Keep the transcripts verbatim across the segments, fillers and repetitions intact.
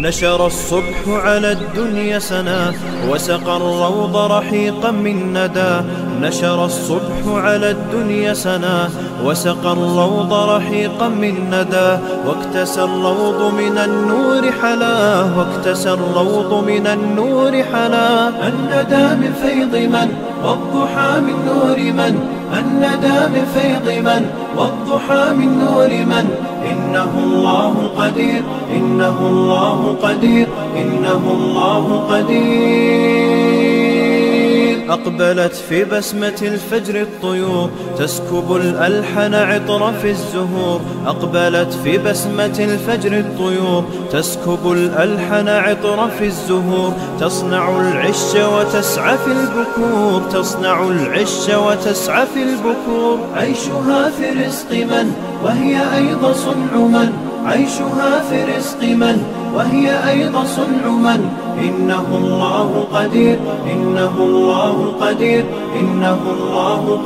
نشر الصبح على الدنيا سنا وسقى الروض رحيقا من ندى. نشر الصبح على الدنيا سنا وسقى الروض رحيقا من ندى. واكتسى الروض من النور حلاه واكتسى الروض من النور حلاه. الندى من فيض من والضحى من نور من. الندى من فيض من والضحى من نور من. إنه الله قدير إنه الله قدير إنه الله قدير. أقبلت في بسمة الفجر الطيور تسكب الألحن عطر في الزهور. أقبلت في بسمة الفجر الطيور تسكب الألحن عطر في الزهور. تصنع العش وتسعى في البكور تصنع العش وتسعى في البكور. عيشها في رزق من وهي أيضا صنع من. عيشها في رزق من وهي أيضا صنع من. إنه الله قدير إنه الله قدير إنه الله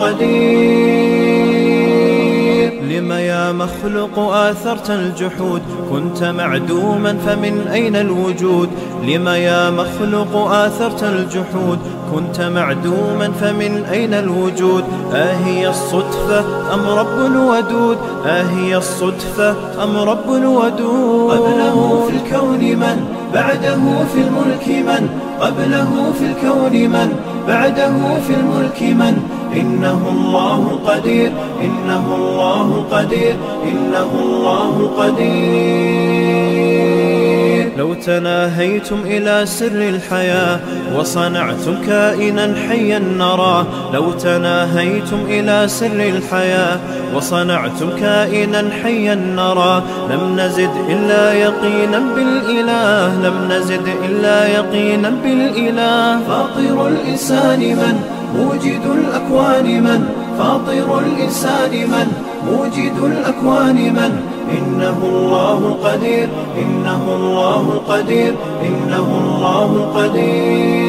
قدير. لم يا مخلوق آثرت الجحود كنت معدوما فمن أين الوجود. لم يا مخلوق آثرت الجحود كنت معدوما فمن أين الوجود. آهي الصدفة أم رب ودود آهي الصدفة أم رب ودود. قبله في الكون من بعده في الملك من. قبله في الكون من بعده في الملك من. إنه الله قدير إنه الله قدير إنه الله قدير. لو تناهيتم إلى سر الحياة وصنعتم كائنا حيا نراه. لو تناهيتم إلى سر الحياة وصنعتم كائنا حيا نراه. لم نزد إلا يقينا بالإله لم نزد إلا يقينا بالإله. فاطر الإنسان من موجد الأكوان من. فاطر الإنسان من موجد الأكوان من. إنه الله قدير إنه الله قدير إنه الله قدير.